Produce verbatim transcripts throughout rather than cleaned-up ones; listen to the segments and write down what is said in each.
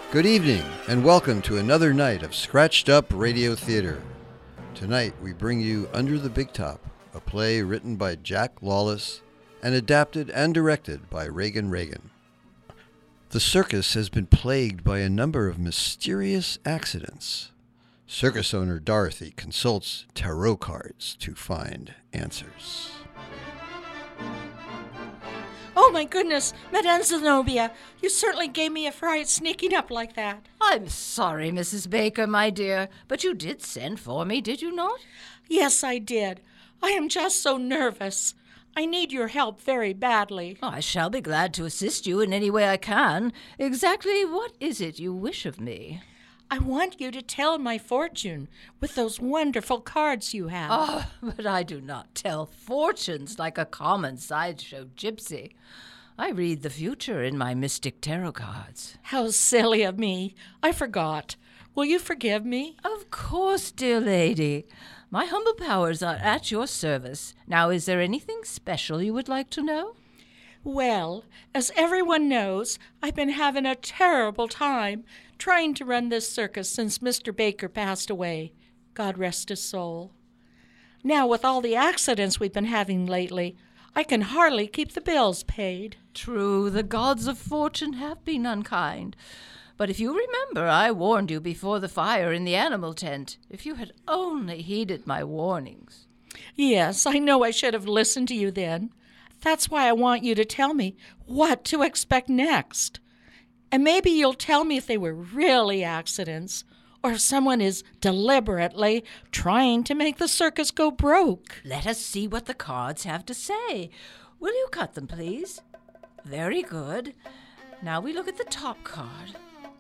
Good evening, and welcome to another night of Scratched Up Radio Theater. Tonight we bring you Under the Big Top, a play written by Jack Lawless and adapted and directed by Reagan Reagan. The circus has been plagued by a number of mysterious accidents. Circus owner Dorothy consults tarot cards to find answers. Oh, my goodness, Madame Zenobia, you certainly gave me a fright sneaking up like that. I'm sorry, Missus Baker, my dear, but you did send for me, did you not? Yes, I did. I am just so nervous. I need your help very badly. Oh, I shall be glad to assist you in any way I can. Exactly what is it you wish of me? I want you to tell my fortune with those wonderful cards you have. Oh, but I do not tell fortunes like a common sideshow gypsy. I read the future in my mystic tarot cards. How silly of me. I forgot. Will you forgive me? Of course, dear lady. My humble powers are at your service. Now, is there anything special you would like to know? Well, as everyone knows, I've been having a terrible time trying to run this circus since Mister Baker passed away. God rest his soul. Now, with all the accidents we've been having lately, I can hardly keep the bills paid. True, the gods of fortune have been unkind. But if you remember, I warned you before the fire in the animal tent. If you had only heeded my warnings. Yes, I know I should have listened to you then. That's why I want you to tell me what to expect next. And maybe you'll tell me if they were really accidents, or if someone is deliberately trying to make the circus go broke. Let us see what the cards have to say. Will you cut them, please? Very good. Now we look at the top card.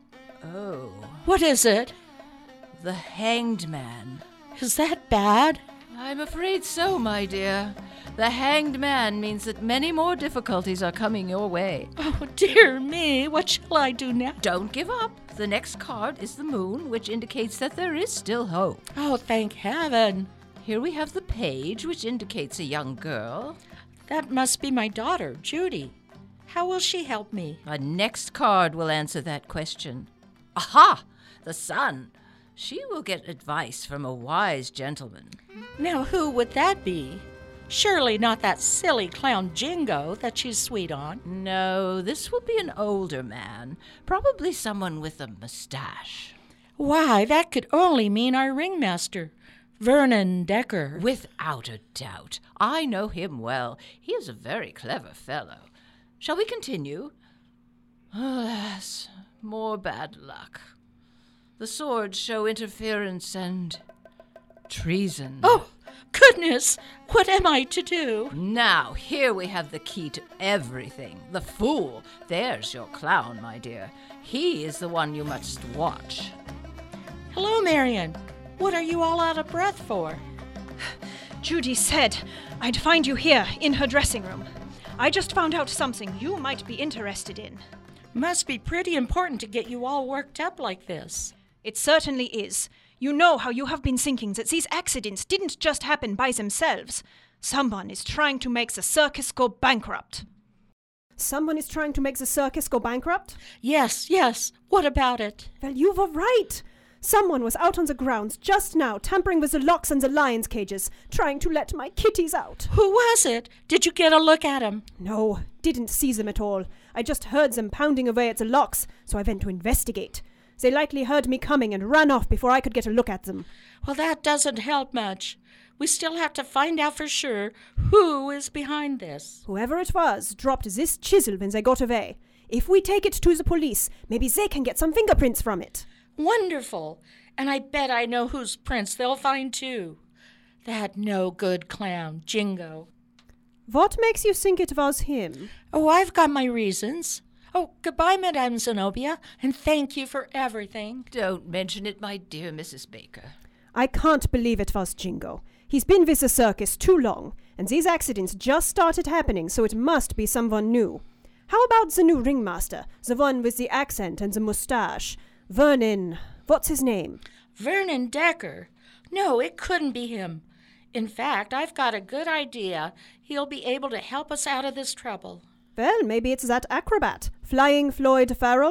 Oh. What is it? The Hanged Man. Is that bad? I'm afraid so, my dear. The Hanged Man means that many more difficulties are coming your way. Oh, dear me. What shall I do now? Don't give up. The next card is the Moon, which indicates that there is still hope. Oh, thank heaven. Here we have the Page, which indicates a young girl. That must be my daughter, Judy. How will she help me? A next card will answer that question. Aha! The Sun. She will get advice from a wise gentleman. Now, who would that be? Surely not that silly clown Jingo that she's sweet on. No, this will be an older man, probably someone with a mustache. Why, that could only mean our ringmaster, Vernon Decker. Without a doubt. I know him well. He is a very clever fellow. Shall we continue? Alas, more bad luck. The swords show interference and treason. Oh, goodness! What am I to do? Now, here we have the key to everything. The Fool. There's your clown, my dear. He is the one you must watch. Hello, Marion. What are you all out of breath for? Judy said I'd find you here in her dressing room. I just found out something you might be interested in. Must be pretty important to get you all worked up like this. It certainly is. You know how you have been thinking that these accidents didn't just happen by themselves. Someone is trying to make the circus go bankrupt. Someone is trying to make the circus go bankrupt? Yes, yes. What about it? Well, you were right. Someone was out on the grounds just now, tampering with the locks and the lions' cages, trying to let my kitties out. Who was it? Did you get a look at him? No, didn't see them at all. I just heard them pounding away at the locks, so I went to investigate. They likely heard me coming and ran off before I could get a look at them. Well, that doesn't help much. We still have to find out for sure who is behind this. Whoever it was dropped this chisel when they got away. If we take it to the police, maybe they can get some fingerprints from it. Wonderful. And I bet I know whose prints they'll find, too. That no-good clown, Jingo. What makes you think it was him? Oh, I've got my reasons. Oh, goodbye, Madame Zenobia, and thank you for everything. Don't mention it, my dear Missus Baker. I can't believe it was Jingo. He's been with the circus too long, and these accidents just started happening, so it must be someone new. How about the new ringmaster, the one with the accent and the mustache? Vernon, what's his name? Vernon Decker. No, it couldn't be him. In fact, I've got a good idea. He'll be able to help us out of this trouble. Well, maybe it's that acrobat, Flying Floyd Farrell.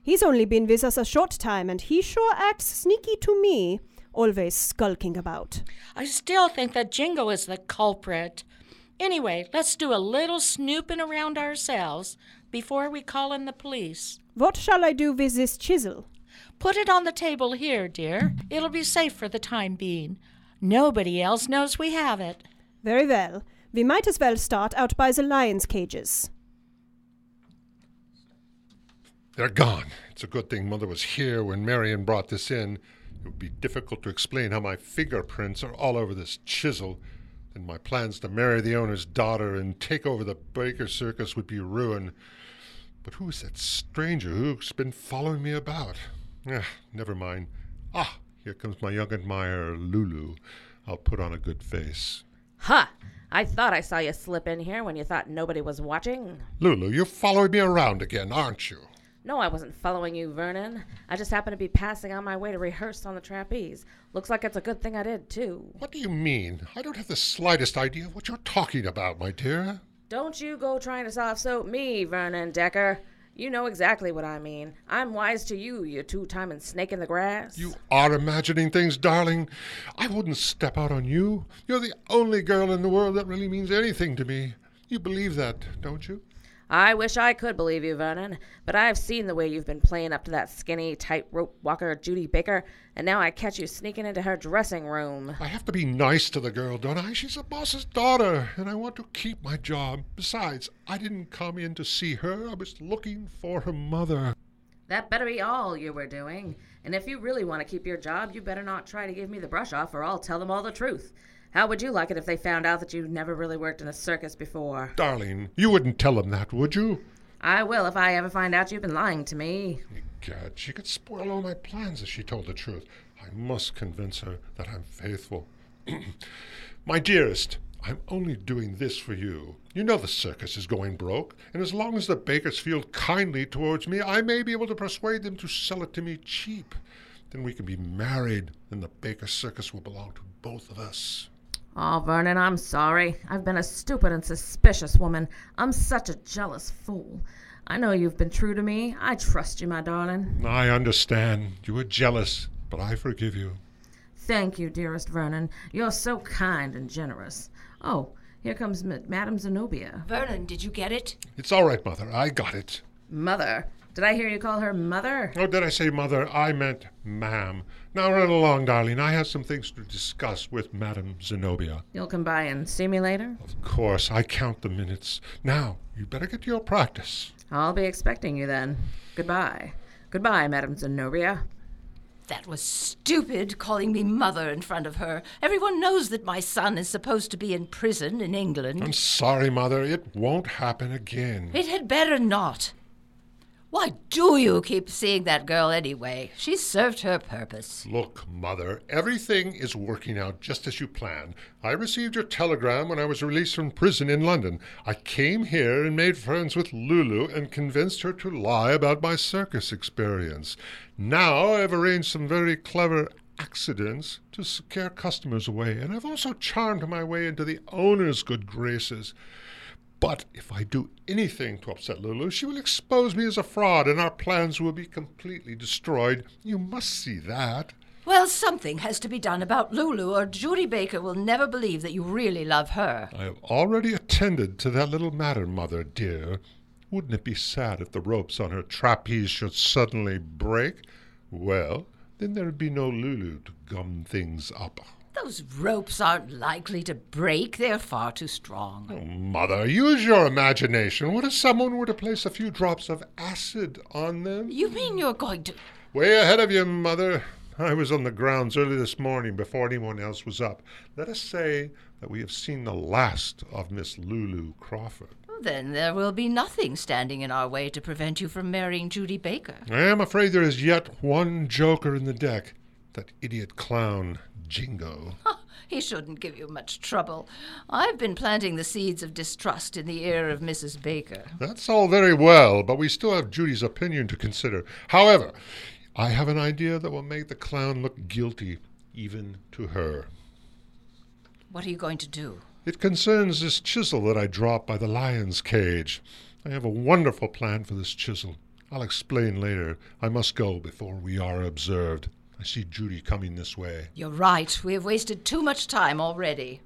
He's only been with us a short time, and he sure acts sneaky to me, always skulking about. I still think that Jingo is the culprit. Anyway, let's do a little snooping around ourselves before we call in the police. What shall I do with this chisel? Put it on the table here, dear. It'll be safe for the time being. Nobody else knows we have it. Very well. We might as well start out by the lions' cages. They're gone. It's a good thing Mother was here when Marion brought this in. It would be difficult to explain how my fingerprints are all over this chisel. Then my plans to marry the owner's daughter and take over the Baker Circus would be ruined. But who is that stranger who's been following me about? Ah, never mind. Ah, here comes my young admirer, Lulu. I'll put on a good face. Ha! Huh. I thought I saw you slip in here when you thought nobody was watching. Lulu, you're following me around again, aren't you? No, I wasn't following you, Vernon. I just happened to be passing on my way to rehearse on the trapeze. Looks like it's a good thing I did, too. What do you mean? I don't have the slightest idea what you're talking about, my dear. Don't you go trying to soft-soap me, Vernon Decker. You know exactly what I mean. I'm wise to you, you two-timing snake in the grass. You are imagining things, darling. I wouldn't step out on you. You're the only girl in the world that really means anything to me. You believe that, don't you? I wish I could believe you, Vernon, but I've seen the way you've been playing up to that skinny, tight-rope walker Judy Baker, and now I catch you sneaking into her dressing room. I have to be nice to the girl, don't I? She's a boss's daughter, and I want to keep my job. Besides, I didn't come in to see her. I was looking for her mother. That better be all you were doing. And if you really want to keep your job, you better not try to give me the brush off, or I'll tell them all the truth. How would you like it if they found out that you never really worked in a circus before? Darling, you wouldn't tell them that, would you? I will if I ever find out you've been lying to me. Egad, she could spoil all my plans if she told the truth. I must convince her that I'm faithful. My dearest, I'm only doing this for you. You know the circus is going broke, and as long as the Bakers feel kindly towards me, I may be able to persuade them to sell it to me cheap. Then we can be married, and the Baker Circus will belong to both of us. Oh, Vernon, I'm sorry. I've been a stupid and suspicious woman. I'm such a jealous fool. I know you've been true to me. I trust you, my darling. I understand. You were jealous, but I forgive you. Thank you, dearest Vernon. You're so kind and generous. Oh, here comes M- Madame Zenobia. Vernon, did you get it? It's all right, Mother. I got it. Mother? Did I hear you call her Mother? Oh, did I say Mother? I meant Ma'am. Now run along, darling. I have some things to discuss with Madame Zenobia. You'll come by and see me later? Of course. I count the minutes. Now, you better get to your practice. I'll be expecting you then. Goodbye. Goodbye, Madame Zenobia. That was stupid, calling me mother in front of her. Everyone knows that my son is supposed to be in prison in England. I'm sorry, Mother. It won't happen again. It had better not. Why do you keep seeing that girl anyway? She's served her purpose. Look, Mother, everything is working out just as you planned. I received your telegram when I was released from prison in London. I came here and made friends with Lulu and convinced her to lie about my circus experience. Now I've arranged some very clever accidents to scare customers away, and I've also charmed my way into the owner's good graces. But if I do anything to upset Lulu, she will expose me as a fraud, and our plans will be completely destroyed. You must see that. Well, something has to be done about Lulu, or Judy Baker will never believe that you really love her. I have already attended to that little matter, Mother dear. Wouldn't it be sad if the ropes on her trapeze should suddenly break? Well, then there would be no Lulu to gum things up. Those ropes aren't likely to break. They're far too strong. Oh, Mother, use your imagination. What if someone were to place a few drops of acid on them? You mean you're going to... Way ahead of you, Mother. I was on the grounds early this morning before anyone else was up. Let us say that we have seen the last of Miss Lulu Crawford. Then there will be nothing standing in our way to prevent you from marrying Judy Baker. I am afraid there is yet one joker in the deck. That idiot clown, Jingo. He shouldn't give you much trouble. I've been planting the seeds of distrust in the ear of Missus Baker. That's all very well, but we still have Judy's opinion to consider. However, I have an idea that will make the clown look guilty, even to her. What are you going to do? It concerns this chisel that I dropped by the lion's cage. I have a wonderful plan for this chisel. I'll explain later. I must go before we are observed. I see Judy coming this way. You're right. We have wasted too much time already.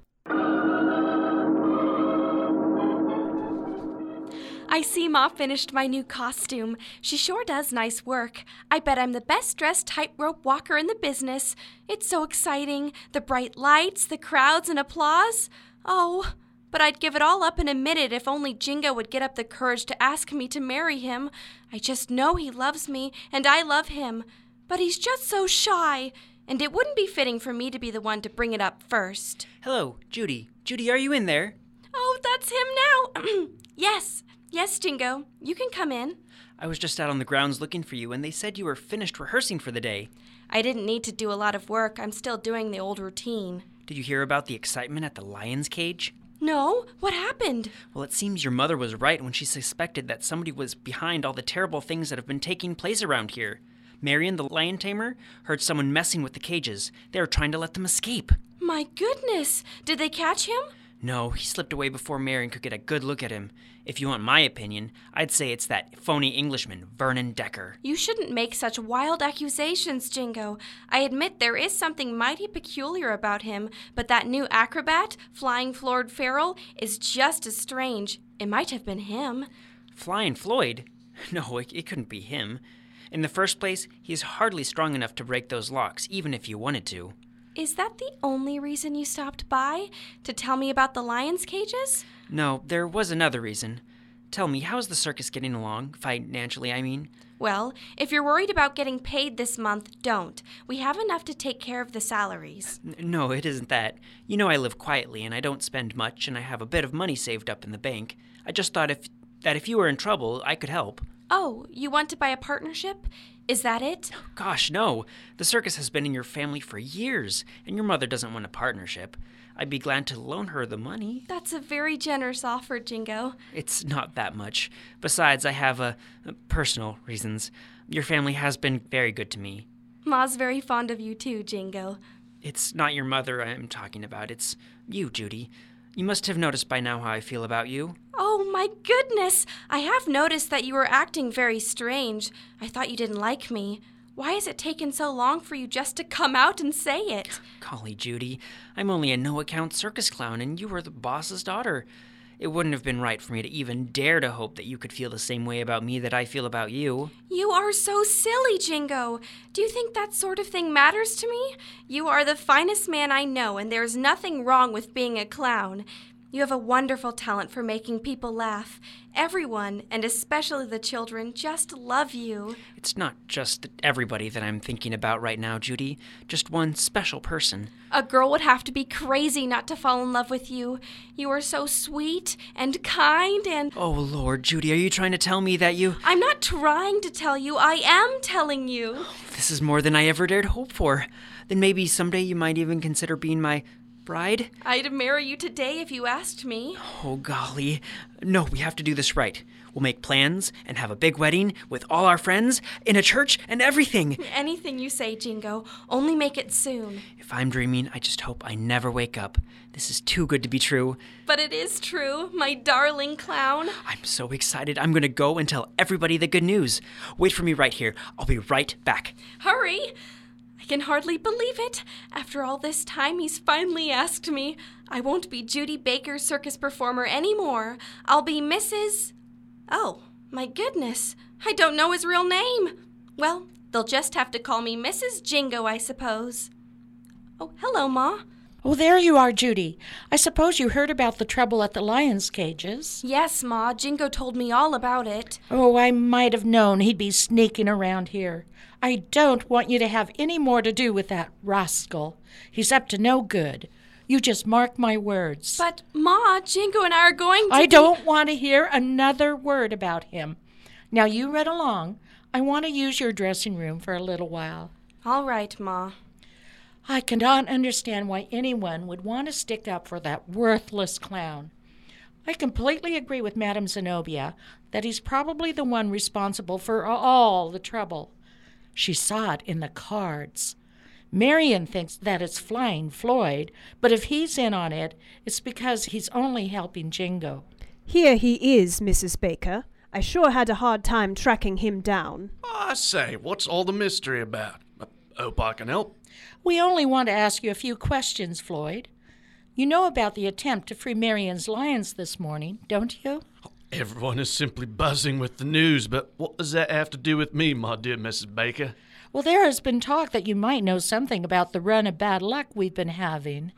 I see Ma finished my new costume. She sure does nice work. I bet I'm the best-dressed tightrope walker in the business. It's so exciting. The bright lights, the crowds, and applause. Oh, but I'd give it all up in a minute if only Jingo would get up the courage to ask me to marry him. I just know he loves me, and I love him. But he's just so shy, and it wouldn't be fitting for me to be the one to bring it up first. Hello, Judy. Judy, are you in there? Oh, that's him now. Yes. Yes, Jingo. You can come in. I was just out on the grounds looking for you, and they said you were finished rehearsing for the day. I didn't need to do a lot of work. I'm still doing the old routine. Did you hear about the excitement at the lion's cage? No? What happened? Well, it seems your mother was right when she suspected that somebody was behind all the terrible things that have been taking place around here. Marion, the lion tamer, heard someone messing with the cages. They were trying to let them escape. My goodness! Did they catch him? No, he slipped away before Marion could get a good look at him. If you want my opinion, I'd say it's that phony Englishman, Vernon Decker. You shouldn't make such wild accusations, Jingo. I admit there is something mighty peculiar about him, but that new acrobat, Flying Floyd Farrell, is just as strange. It might have been him. Flying Floyd? No, it, it couldn't be him. In the first place, he's hardly strong enough to break those locks, even if you wanted to. Is that the only reason you stopped by? To tell me about the lions' cages? No, there was another reason. Tell me, how's the circus getting along? Financially, I mean. Well, if you're worried about getting paid this month, don't. We have enough to take care of the salaries. N- no, it isn't that. You know I live quietly and I don't spend much and I have a bit of money saved up in the bank. I just thought if that if you were in trouble, I could help. Oh, you want to buy a partnership? Is that it? Gosh, no. The circus has been in your family for years, and your mother doesn't want a partnership. I'd be glad to loan her the money. That's a very generous offer, Jingo. It's not that much. Besides, I have uh, personal reasons. Your family has been very good to me. Ma's very fond of you too, Jingo. It's not your mother I'm talking about. It's you, Judy. You must have noticed by now how I feel about you. Oh, my goodness! I have noticed that you are acting very strange. I thought you didn't like me. Why has it taken so long for you just to come out and say it? Golly, Judy, I'm only a no-account circus clown, and you were the boss's daughter. It wouldn't have been right for me to even dare to hope that you could feel the same way about me that I feel about you. You are so silly, Jingo. Do you think that sort of thing matters to me? You are the finest man I know, and there's nothing wrong with being a clown. You have a wonderful talent for making people laugh. Everyone, and especially the children, just love you. It's not just everybody that I'm thinking about right now, Judy. Just one special person. A girl would have to be crazy not to fall in love with you. You are so sweet and kind and... Oh, Lord, Judy, are you trying to tell me that you... I'm not trying to tell you. I am telling you. This is more than I ever dared hope for. Then maybe someday you might even consider being my... bride? I'd marry you today if you asked me. Oh, golly. No, we have to do this right. We'll make plans and have a big wedding with all our friends in a church and everything. Anything you say, Jingo. Only make it soon. If I'm dreaming, I just hope I never wake up. This is too good to be true. But it is true, my darling clown. I'm so excited. I'm going to go and tell everybody the good news. Wait for me right here. I'll be right back. Hurry! I can hardly believe it. After all this time, he's finally asked me. I won't be Judy Baker, circus performer, anymore. I'll be Missus Oh, my goodness. I don't know his real name. Well, they'll just have to call me Missus Jingo, I suppose. Oh, hello, Ma. Oh, there you are, Judy. I suppose you heard about the trouble at the lions' cages. Yes, Ma. Jingo told me all about it. Oh, I might have known he'd be sneaking around here. I don't want you to have any more to do with that rascal. He's up to no good. You just mark my words. But, Ma, Jingo and I are going to... I be... don't want to hear another word about him. Now, you run along. I want to use your dressing room for a little while. All right, Ma. I cannot understand why anyone would want to stick up for that worthless clown. I completely agree with Madame Zenobia that he's probably the one responsible for all the trouble. She saw it in the cards. Marion thinks that it's Flying Floyd, but if he's in on it, it's because he's only helping Jingo. Here he is, Missus Baker. I sure had a hard time tracking him down. I say, what's all the mystery about? I hope I can help. We only want to ask you a few questions, Floyd. You know about the attempt to free Marion's lions this morning, don't you? Everyone is simply buzzing with the news, but what does that have to do with me, my dear Missus Baker? Well, there has been talk that you might know something about the run of bad luck we've been having.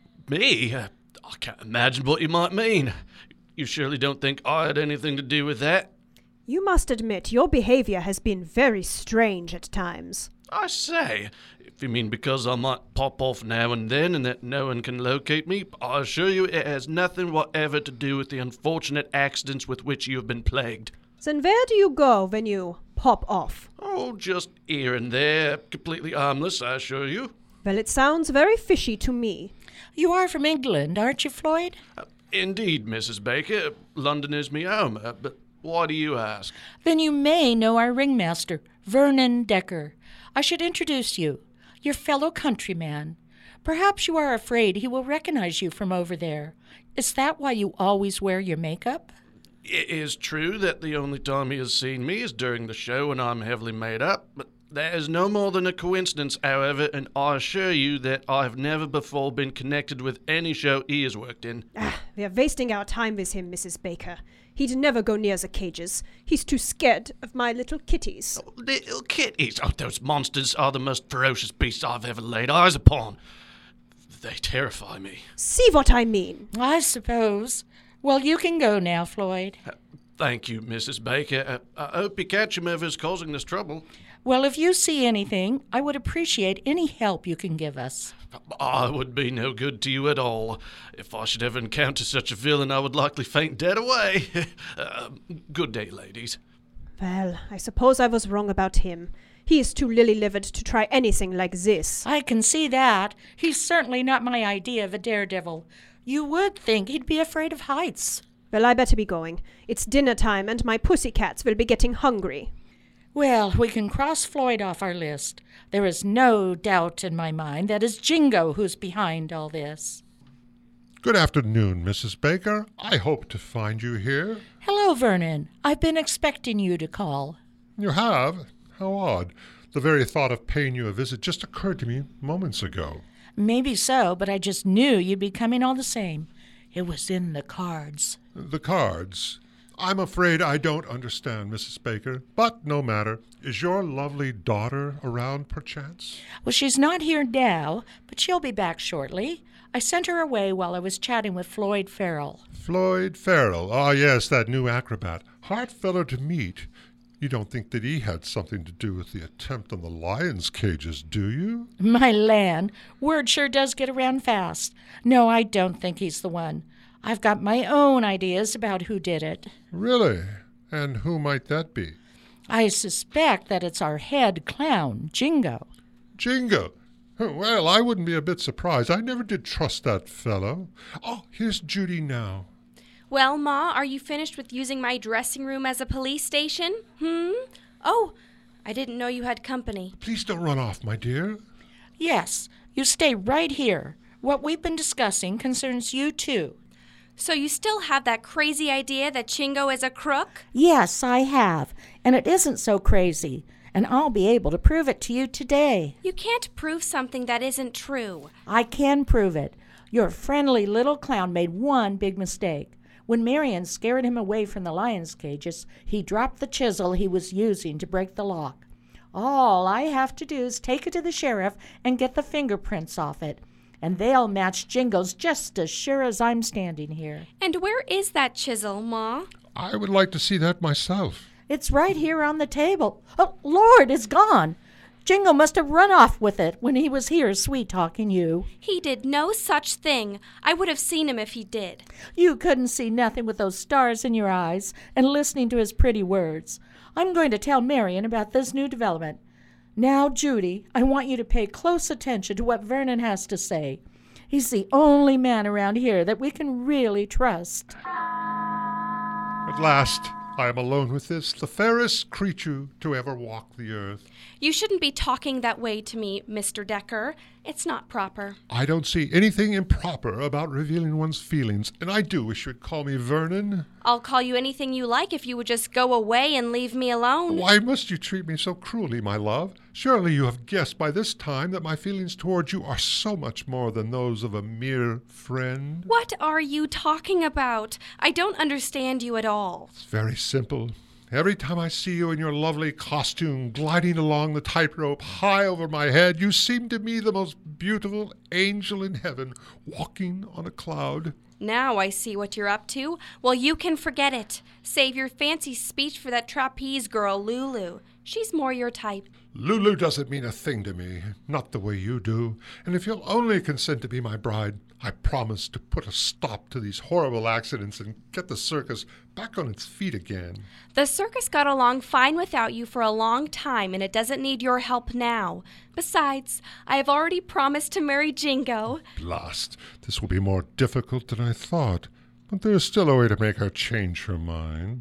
Me? I can't imagine what you might mean. You surely don't think I had anything to do with that? You must admit your behavior has been very strange at times. I say, if you mean because I might pop off now and then and that no one can locate me, I assure you it has nothing whatever to do with the unfortunate accidents with which you have been plagued. Then where do you go when you pop off? Oh, just here and there, completely harmless, I assure you. Well, it sounds very fishy to me. You are from England, aren't you, Floyd? Uh, indeed, Missus Baker. London is me home, uh, but why do you ask? Then you may know our ringmaster, Vernon Decker. I should introduce you, your fellow countryman. Perhaps you are afraid he will recognize you from over there. Is that why you always wear your makeup? It is true that the only time he has seen me is during the show when I'm heavily made up, but that is no more than a coincidence, however, and I assure you that I have never before been connected with any show he has worked in. Ah, we are wasting our time with him, Missus Baker. He'd never go near the cages. He's too scared of my little kitties. Oh, little kitties? Oh, those monsters are the most ferocious beasts I've ever laid eyes upon. They terrify me. See what I mean? I suppose. Well, you can go now, Floyd. Uh, thank you, Missus Baker. Uh, I hope you catch him whoever's causing this trouble. Well, if you see anything, I would appreciate any help you can give us. I would be no good to you at all. If I should ever encounter such a villain, I would likely faint dead away. uh, good day, ladies. Well, I suppose I was wrong about him. He is too lily-livered to try anything like this. I can see that. He's certainly not my idea of a daredevil. You would think he'd be afraid of heights. Well, I better be going. It's dinner time, and my pussycats will be getting hungry. Well, we can cross Floyd off our list. There is no doubt in my mind that it's Jingo who's behind all this. Good afternoon, Missus Baker. I hope to find you here. Hello, Vernon. I've been expecting you to call. You have? How odd. The very thought of paying you a visit just occurred to me moments ago. Maybe so, but I just knew you'd be coming all the same. It was in the cards. The cards? I'm afraid I don't understand, Missus Baker, but no matter. Is your lovely daughter around, perchance? Well, she's not here now, but she'll be back shortly. I sent her away while I was chatting with Floyd Farrell. Floyd Farrell? Ah, yes, that new acrobat. Hard fellow to meet. You don't think that he had something to do with the attempt on the lions' cages, do you? My land, word sure does get around fast. No, I don't think he's the one. I've got my own ideas about who did it. Really? And who might that be? I suspect that it's our head clown, Jingo. Jingo? Well, I wouldn't be a bit surprised. I never did trust that fellow. Oh, here's Judy now. Well, Ma, are you finished with using my dressing room as a police station? Hmm? Oh, I didn't know you had company. Please don't run off, my dear. Yes, you stay right here. What we've been discussing concerns you, too. So you still have that crazy idea that Jingo is a crook? Yes, I have. And it isn't so crazy. And I'll be able to prove it to you today. You can't prove something that isn't true. I can prove it. Your friendly little clown made one big mistake. When Marion scared him away from the lions' cages, he dropped the chisel he was using to break the lock. All I have to do is take it to the sheriff and get the fingerprints off it. And they'll match Jingo's just as sure as I'm standing here. And where is that chisel, Ma? I would like to see that myself. It's right here on the table. Oh, Lord, it's gone. Jingo must have run off with it when he was here sweet-talking you. He did no such thing. I would have seen him if he did. You couldn't see nothing with those stars in your eyes and listening to his pretty words. I'm going to tell Marion about this new development. Now, Judy, I want you to pay close attention to what Vernon has to say. He's the only man around here that we can really trust. At last, I am alone with this, the fairest creature to ever walk the earth. You shouldn't be talking that way to me, Mister Decker. It's not proper. I don't see anything improper about revealing one's feelings, and I do wish you'd call me Vernon. I'll call you anything you like if you would just go away and leave me alone. Why must you treat me so cruelly, my love? Surely you have guessed by this time that my feelings toward you are so much more than those of a mere friend. What are you talking about? I don't understand you at all. It's very simple. Every time I see you in your lovely costume gliding along the tightrope high over my head, you seem to me the most beautiful angel in heaven walking on a cloud. Now I see what you're up to. Well, you can forget it. Save your fancy speech for that trapeze girl, Lulu. She's more your type. Lulu doesn't mean a thing to me, not the way you do. And if you'll only consent to be my bride, I promise to put a stop to these horrible accidents and get the circus back on its feet again. The circus got along fine without you for a long time, and it doesn't need your help now. Besides, I have already promised to marry Jingo. Blast. This will be more difficult than I thought, but there is still a way to make her change her mind.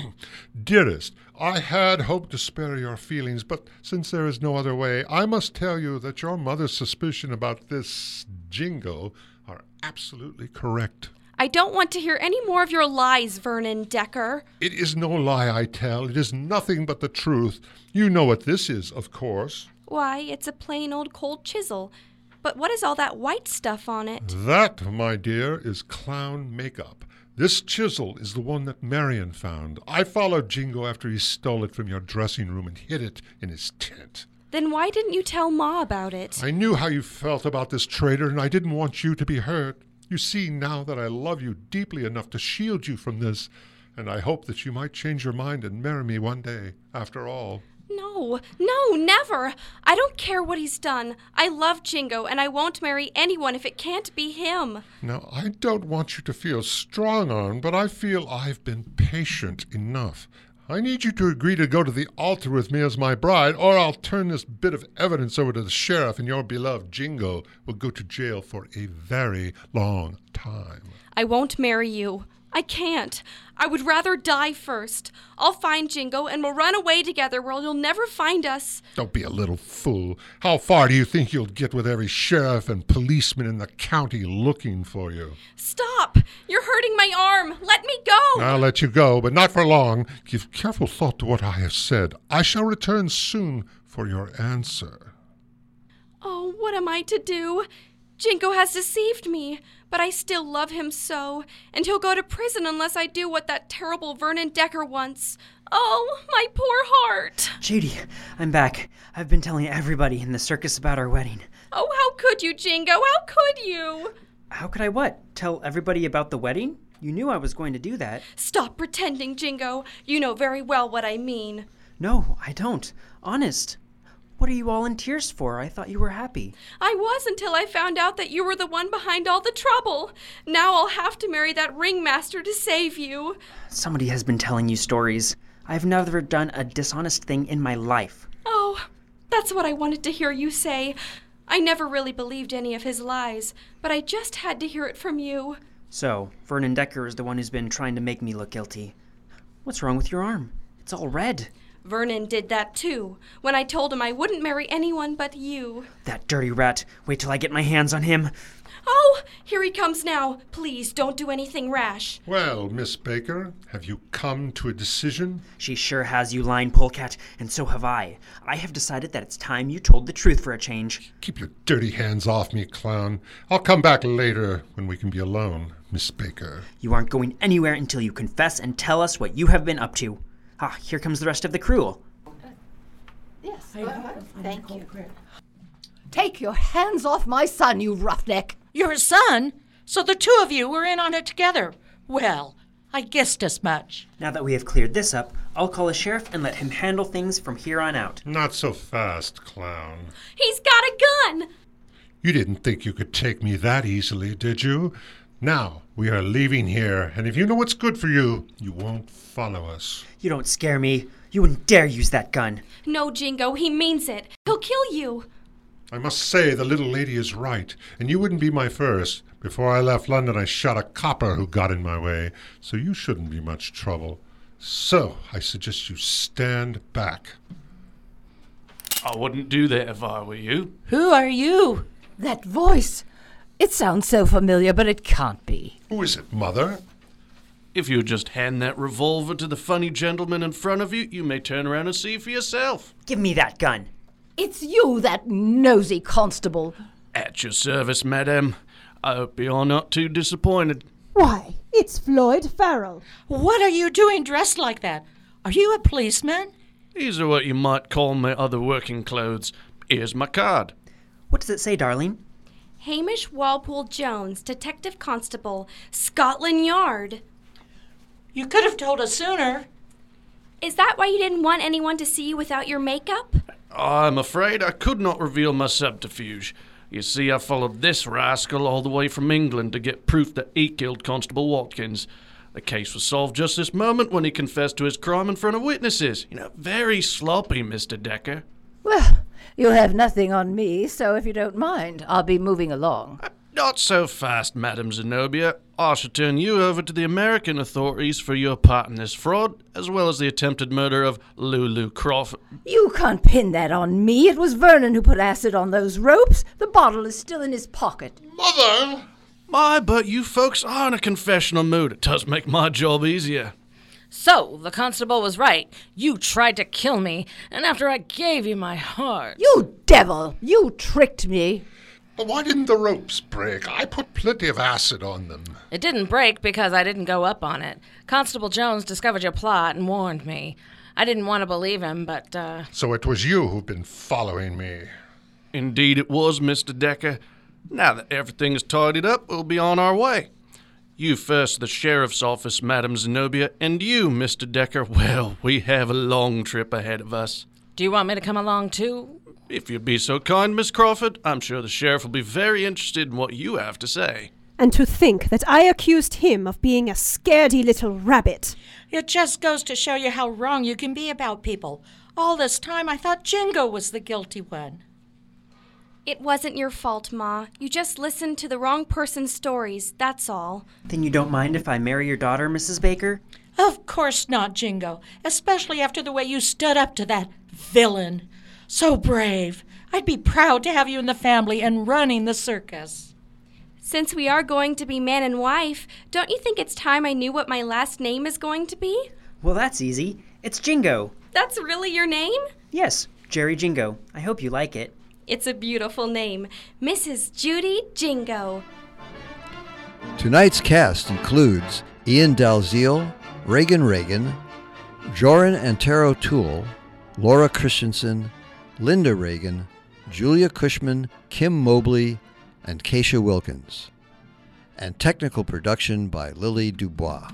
Dearest, I had hoped to spare your feelings, but since there is no other way, I must tell you that your mother's suspicion about this Jingo are absolutely correct. I don't want to hear any more of your lies, Vernon Decker. It is no lie I tell. It is nothing but the truth. You know what this is, of course. Why, it's a plain old cold chisel. But what is all that white stuff on it? That, my dear, is clown makeup. This chisel is the one that Marion found. I followed Jingo after he stole it from your dressing room and hid it in his tent. Then why didn't you tell Ma about it? I knew how you felt about this traitor, and I didn't want you to be hurt. You see now that I love you deeply enough to shield you from this, and I hope that you might change your mind and marry me one day, after all. No, no, never. I don't care what he's done. I love Jingo, and I won't marry anyone if it can't be him. Now, I don't want you to feel strong-armed, but I feel I've been patient enough. I need you to agree to go to the altar with me as my bride, or I'll turn this bit of evidence over to the sheriff, and your beloved Jingo will go to jail for a very long time. I won't marry you. I can't. I would rather die first. I'll find Jingo, and we'll run away together where you'll never find us. Don't be a little fool. How far do you think you'll get with every sheriff and policeman in the county looking for you? Stop! You're hurting my arm. Let me go! I'll let you go, but not for long. Give careful thought to what I have said. I shall return soon for your answer. Oh, what am I to do? Jingo has deceived me, but I still love him so, and he'll go to prison unless I do what that terrible Vernon Decker wants. Oh, my poor heart! Judy, I'm back. I've been telling everybody in the circus about our wedding. Oh, how could you, Jingo? How could you? How could I what? Tell everybody about the wedding? You knew I was going to do that. Stop pretending, Jingo. You know very well what I mean. No, I don't. Honest. What are you all in tears for? I thought you were happy. I was until I found out that you were the one behind all the trouble. Now I'll have to marry that ringmaster to save you. Somebody has been telling you stories. I've never done a dishonest thing in my life. Oh, that's what I wanted to hear you say. I never really believed any of his lies, but I just had to hear it from you. So, Vernon Decker is the one who's been trying to make me look guilty. What's wrong with your arm? It's all red. Vernon did that too, when I told him I wouldn't marry anyone but you. That dirty rat. Wait till I get my hands on him. Oh, here he comes now. Please don't do anything rash. Well, Miss Baker, have you come to a decision? She sure has, you lying polecat, and so have I. I have decided that it's time you told the truth for a change. Keep your dirty hands off me, clown. I'll come back later when we can be alone, Miss Baker. You aren't going anywhere until you confess and tell us what you have been up to. Ah, here comes the rest of the crew. Yes, thank you. Take your hands off my son, you roughneck. Your son? So the two of you were in on it together. Well, I guessed as much. Now that we have cleared this up, I'll call the sheriff and let him handle things from here on out. Not so fast, clown. He's got a gun! You didn't think you could take me that easily, did you? Now, we are leaving here, and if you know what's good for you, you won't follow us. You don't scare me. You wouldn't dare use that gun. No, Jingo, he means it. He'll kill you. I must say the little lady is right, and you wouldn't be my first. Before I left London, I shot a copper who got in my way, so you shouldn't be much trouble. So, I suggest you stand back. I wouldn't do that if I were you. Who are you? That voice! It sounds so familiar, but it can't be. Who is it, Mother? If you just hand that revolver to the funny gentleman in front of you, you may turn around and see for yourself. Give me that gun. It's you, that nosy constable. At your service, madame. I hope you're not too disappointed. Why, it's Floyd Farrell. What are you doing dressed like that? Are you a policeman? These are what you might call my other working clothes. Here's my card. What does it say, darling? Hamish Walpole Jones, Detective Constable, Scotland Yard. You could have told us sooner. Is that why you didn't want anyone to see you without your makeup? I'm afraid I could not reveal my subterfuge. You see, I followed this rascal all the way from England to get proof that he killed Constable Watkins. The case was solved just this moment when he confessed to his crime in front of witnesses. You know, very sloppy, Mister Decker. Well, you have nothing on me, so if you don't mind, I'll be moving along. Uh, not so fast, Madam Zenobia. I shall turn you over to the American authorities for your part in this fraud, as well as the attempted murder of Lulu Crawford. You can't pin that on me. It was Vernon who put acid on those ropes. The bottle is still in his pocket. Mother! My, but you folks are in a confessional mood. It does make my job easier. So, the constable was right. You tried to kill me, and after I gave you my heart... You devil! You tricked me. But why didn't the ropes break? I put plenty of acid on them. It didn't break because I didn't go up on it. Constable Jones discovered your plot and warned me. I didn't want to believe him, but, uh... So it was you who've been following me. Indeed it was, Mister Decker. Now that everything is tidied up, we'll be on our way. You first to the sheriff's office, Madam Zenobia, and you, Mister Decker, well, we have a long trip ahead of us. Do you want me to come along, too? If you'd be so kind, Miss Crawford, I'm sure the sheriff will be very interested in what you have to say. And to think that I accused him of being a scaredy little rabbit. It just goes to show you how wrong you can be about people. All this time I thought Jingo was the guilty one. It wasn't your fault, Ma. You just listened to the wrong person's stories, that's all. Then you don't mind if I marry your daughter, Missus Baker? Of course not, Jingo. Especially after the way you stood up to that villain. So brave. I'd be proud to have you in the family and running the circus. Since we are going to be man and wife, don't you think it's time I knew what my last name is going to be? Well, that's easy. It's Jingo. That's really your name? Yes, Jerry Jingo. I hope you like it. It's a beautiful name. Missus Judy Jingo. Tonight's cast includes Ian Dalziel, Reagan Reagan, Joran Antero Toole, Laura Christensen, Linda Reagan, Julia Cushman, Kim Mobley, and Keisha Wilkins. And technical production by Lily Dubois.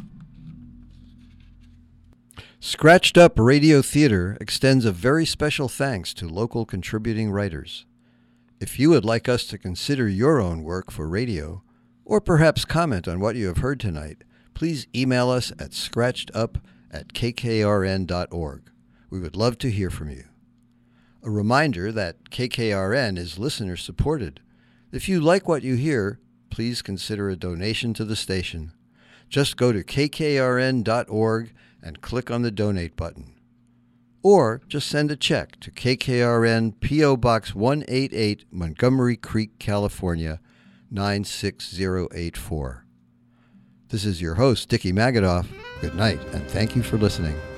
Scratched Up Radio Theater extends a very special thanks to local contributing writers. If you would like us to consider your own work for radio, or perhaps comment on what you have heard tonight, please email us at scratchedup at k k r n dot org. We would love to hear from you. A reminder that K K R N is listener supported. If you like what you hear, please consider a donation to the station. Just go to k k r n dot org and click on the donate button. Or just send a check to K K R N P O Box one eighty-eight, Montgomery Creek, California, nine six zero eight four. This is your host, Dickie Magadoff. Good night, and thank you for listening.